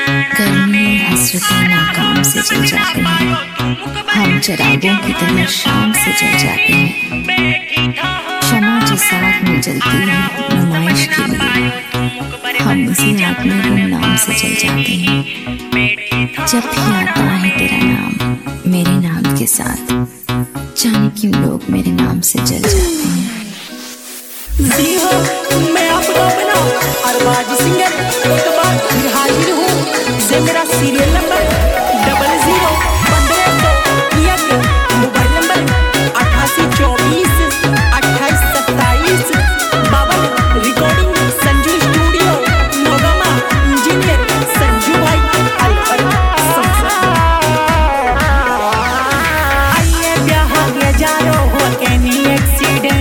गर्मी हसरतें नाकाम से जल जाते हैं, हम चरागों की तरह शाम से जल जाते हैं। शमा जो साथ में जलती है नुमाइश के लिए, हम उसी आग में गुमनाम से जल जाते हैं। जब भी आता है तेरा नाम मेरे नाम के साथ, जाने क्यों लोग मेरे नाम से जल जाते हैं। जी हो, मैं आपका अपना अरबाज सिंगर एक बार फिर हाजिर हूँ। से मेरा serial number 0015 mobile number 8824 2827 52। Recording Sanju studio Nogama, engineer Sanju भाई अलवर संसद। आइए ब्याह गया जारो हो के नी एक्सीडेंट,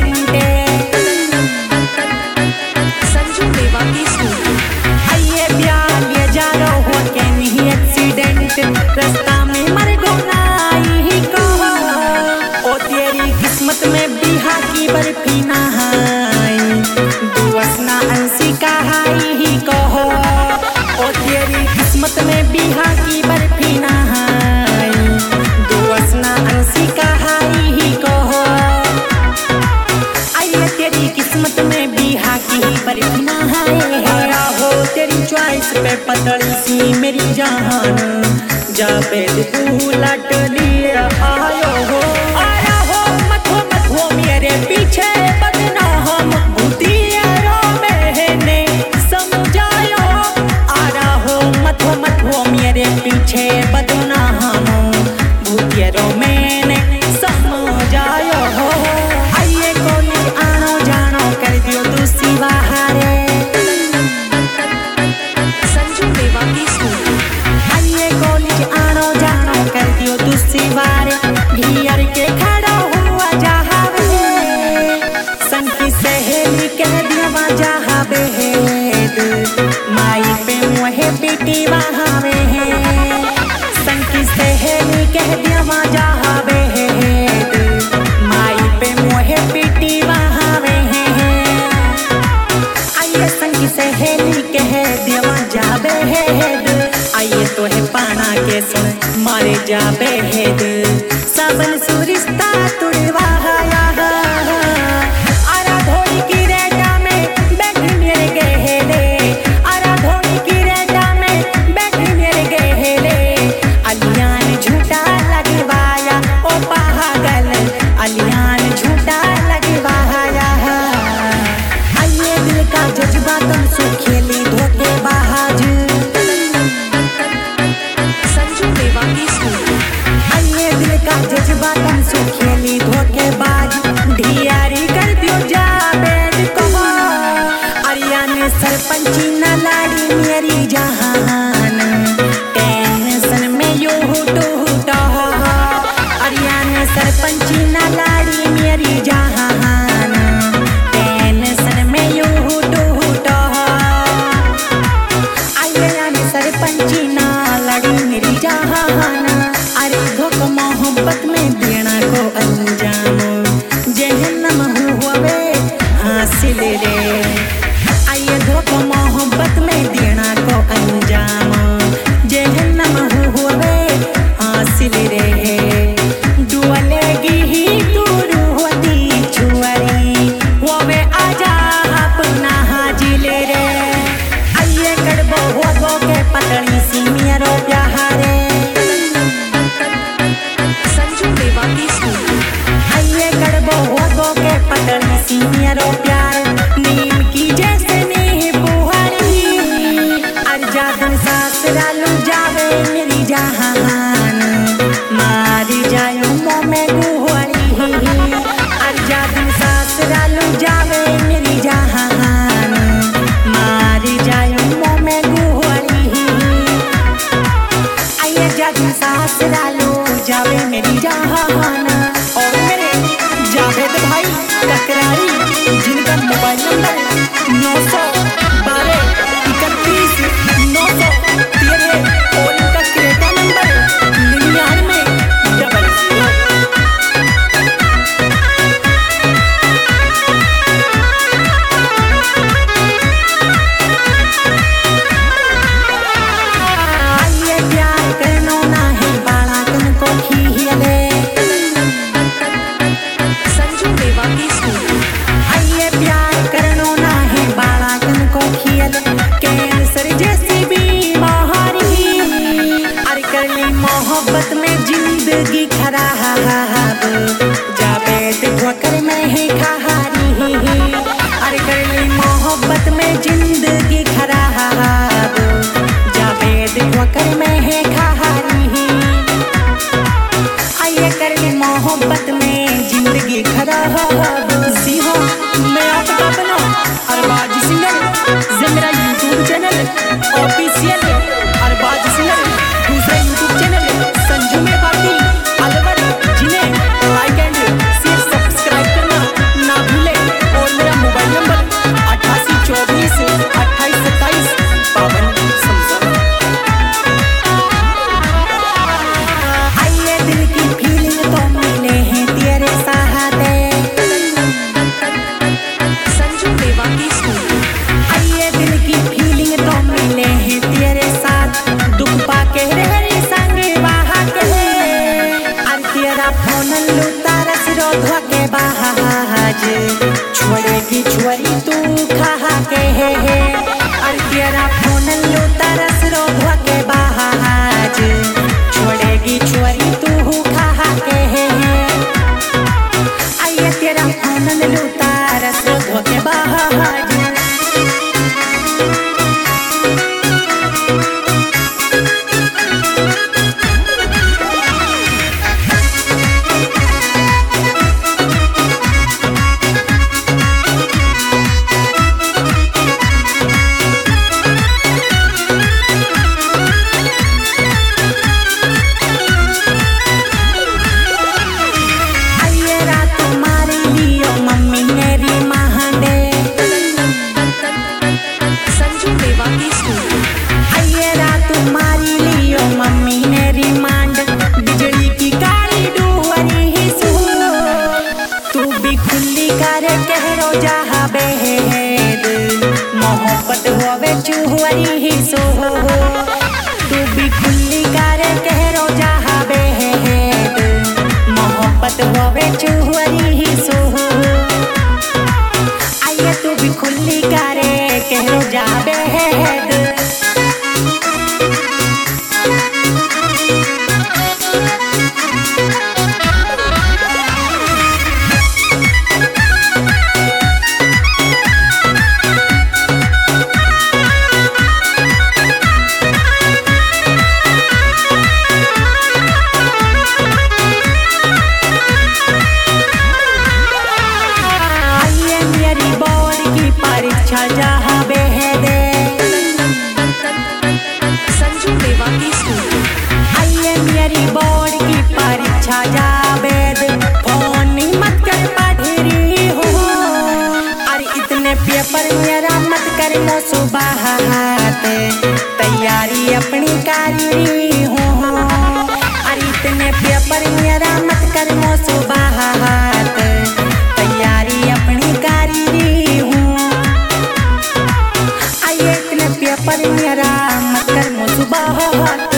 रास्ता में मर गोनाई कहो, ओ तेरी किस्मत में बिहा की बर्फी नहाई, दुअसना अंसी कहाई ही कहो, ओ तेरी किस्मत में बिहा की बर्फी नहाई, दुअसना अंसी कहाई ही कहो। आइए तेरी किस्मत में बिहा की बर्फी नहाई, हो तेरी चॉइस पे पतली सी मेरी जान, जाबेद उलट लिए आयो हो, आया हो मथो मथो मेरे पीछे बदनाम भूतियारो मैंने समझायो, आया हो मथो मथो मेरे पीछे बदनाम भूतियारो मैंने समझायो हो। आइए कॉलेज आनो जानो कर दियो तू सिवाहारे, संजू देवानी स्कूल। आइए कॉलेज आनो जानो कर दियो तू सिवारे, घियर के खड़ा हुआ जहावे, संग की सहेली कह दिया जहावे, माई पे मुहे बेटी वहावे, संग की सहेली कह दिया जहावे, माई पे मुहे बेटी वहावे। आइए संग की सहेली कह दिया जावे, आइए तो है पाना के सुन मारे जाबे हेद, सबन सुरिश्ता तुड़वाया, आरा धोनी की रेटा में बैठी मेरे गहेले, आरा धोनी की रेटा में बैठी मेरे गहेले, अलियान झूठा लगवाया ओ पागल, अलियान झूठा लगवाया। आइए दिल का जज्बा तुम सो खेली धोखेबाज, आइए दिल का जज्बा तुम सो खेली धोखेबाज, ढियारी कर दियो जाबेद कहो, अरिया ने सरपंची न लाड़ी मेरी जहान, टेंशन में यूं टूटा, अरिया ने सरपंची न लाड़ी मेरी जहान, टेंशन में यूं टूटा। आइए ने सरपंची न लाड़ी मेरी जहान, अरे धोख मोहब्बत में देना को अंजाम, जहन्नम हुए हासिल रे। आइए धोख मोहब्बत में देना को अंजाम, जहन्नम हुए हासिल रे। दुआलेगी ही दूर होती छुआरी, वो वे आजा अपना हाजिले रे। आइए कड़बो हो के पतली सी मेरो प्यारे, आइए कड़बो हो के पतली सी मेरो प्यार, नीम की जैसे नी बुहारी, अर्जादन सासरा लू जावे मेरी जहान, मारी जायो मुँह में गुहारी, अर्जादन सासरा लू जावे मेरी जहान, मारी जायो मुँह में गुहारी। आइए जादन सासरा लू जावे मेरी जहान, और मेरे जावेद भाई टकरारी, जिनका मोबाइल नंबर 912 31 913 और इनका क्रेटा नंबर 99 00। मोहब्बत में जिंदगी खराब जावेद ठोकर में ही कहानी अरे कर ली मोहब्बत में जिंदगी खराब जावेद ठोकर में है कहानी आइए कर ली मोहब्बत में जिंदगी खराब सी हो मैं आपका बना अरबाज सिंगर जे मेरा YouTube channel official Arbaaz singer दूसरा यूट्यूब चैनल संजू में पार्टी अलवर जिन्हें लाइक एंड शेयर सब्सक्राइब करना ना भूले और मेरा मोबाइल नंबर 8824 2827 52 आइए दिल की फीलिंग तो मिले हैं तेरे सहारे संजू देवानी आइए दिल की फीलिंग तो मिले हैं तेरे साथ दुख पाके रहरी संग वहाँ के और तेरा फोन लूटा रस रोधवा के बाज छोड़ेगी छोरी तू खा के और तेरा फोन लूटा रस रोधवा के बाज छोड़ेगी छोरी तू खा के आइए तेरा फोन लूटा रस रोधवा के बाज मोहब्बत होवे चुहरी ही सो तू भी खुली कर कह रो जहा बेद मोहब्बत होवे चुहरी ही सो आइए तू भी खुली कर कह रो जा बेद जहाँ बेहदे संजू देवानी आइए मेरी बोर्ड की परीक्षा जावेद फोन मत कर पढ़ी हो और इतने पेपर मेरा मत कर लो सुबह तैयारी अपनी करी हो और इतने पेपर मेरा मत कर लो सुबह तैयारी अपनी करी हूँ पेपर मेरा मत कर मुसबाहत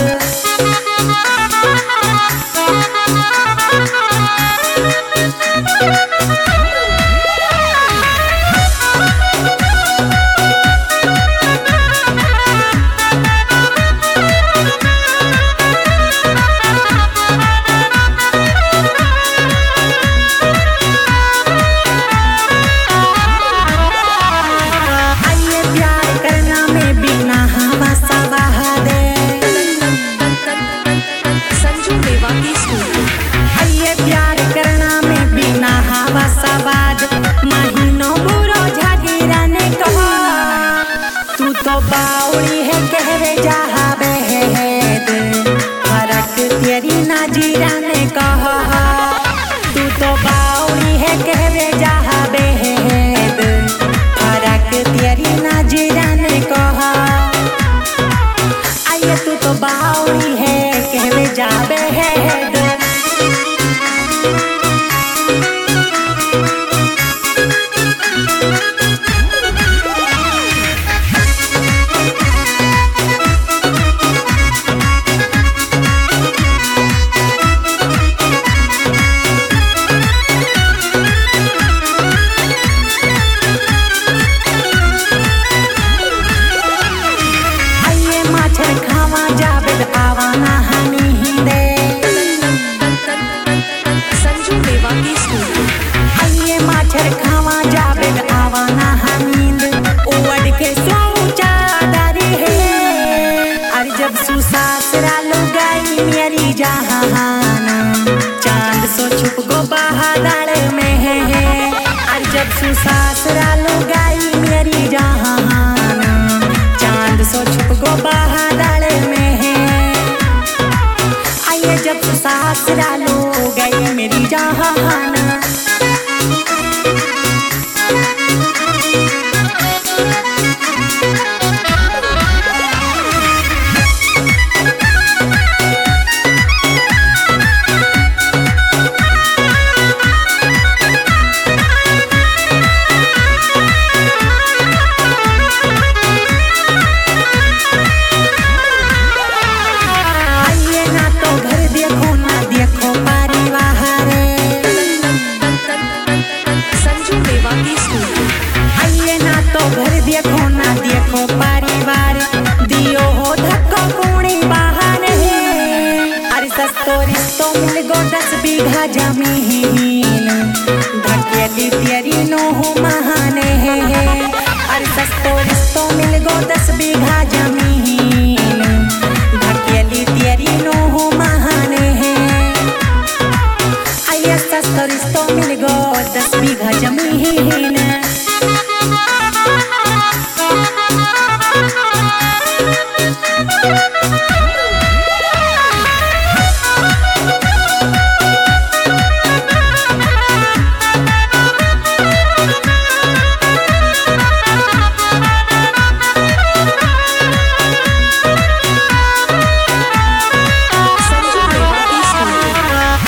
महीनों बुरो झागिरा ने कहा तू तो बाउली है कहवे जहा बेहद फरक तेरी नाजीरा ने कहा तू तो बाउली है कहवे जहा बेहद फरक तेरी नाजीरा ने कहा आइए तू तो बाउली है कहवे जा बेहद खावा जावेद आवाना हनी दे ससुराल गई मेरी जहान, चांद सो छुप गो बहादड़ में है। और जब ससुराल गई मेरी जहान, चांद सो छुप गो बहादड़ में है। आइए जब ससुराल गई मेरी जहान, देखो परिवार दियो हो धक्का कोणी बहान है। अरे सस्तो रिश्तो मिल गो 10 बीघा जमीन, धकेली तेरी नोह महान है। अरे सस्तो रिश्तो मिल गो 10 बीघा जमीन, धकेली तेरी नोह महान है। आइए सस्तो रिश्तो मिल गो 10 बीघा जमीन।